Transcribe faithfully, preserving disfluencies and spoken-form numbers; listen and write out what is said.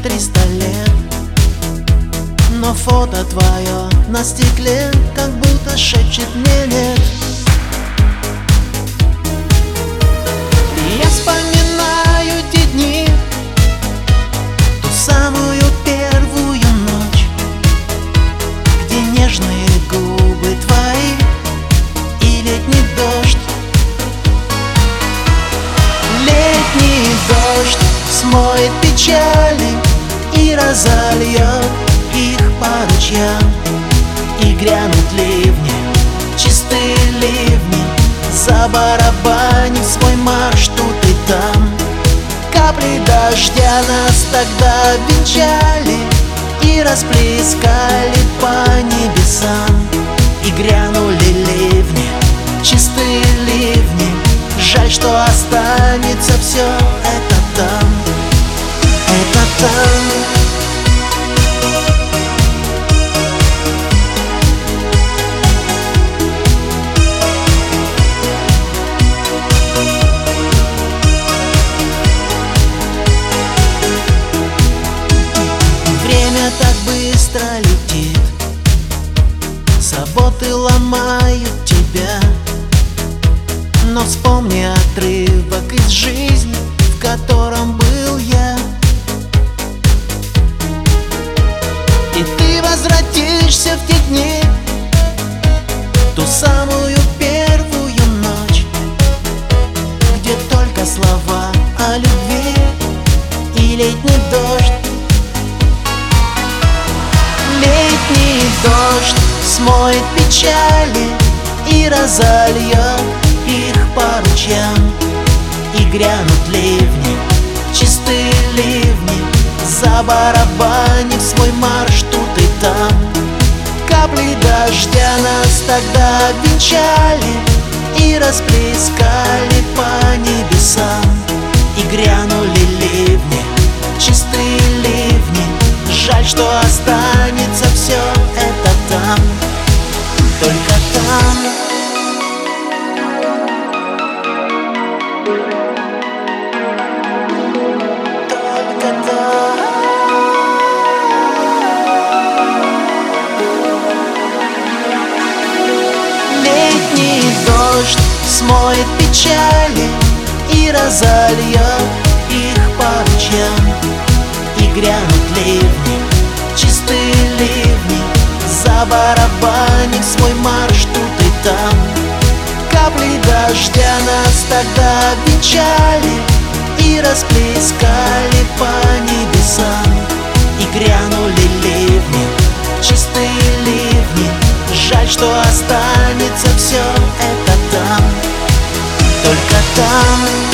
триста лет, но фото твое на стекле как будто шепчет мне нет. И я вспоминаю те дни, ту самую первую ночь, где нежные губы твои и летний дождь. Летний дождь смоет печали и разольет их по ручьям, и грянут ливни, чистые ливни, забарабанив свой марш тут и там. Капли дождя нас тогда венчали и расплескали по небесам, и грянули ливни, чистые ливни. Жаль, что останется все это там, это там. Время так быстро летит, заботы ломают тебя. Но вспомни отрывок из жизни, в котором был я, и ты возвратишься в те дни, ту самую первую ночь, где только слова о любви и летний дождь. Летний дождь смоет печали и разольет их по ручьям, и грянут ливни, чистые ливни, забарабанив свой марш тут и там. Капли дождя нас тогда венчали и расплескали по небесам, и грянули ливни, чистые ливни. Жаль, что останется все это там, только там. Летний дождь смоет печали и разольет их по ручьям, и грянут ливни, чистые ливни, забарабанив свой марш тут и там. Капли дождя нас тогда венчали и расплескали по небесам, и грянули ливни, чистые ливни. Жаль, что останется все это там, только там.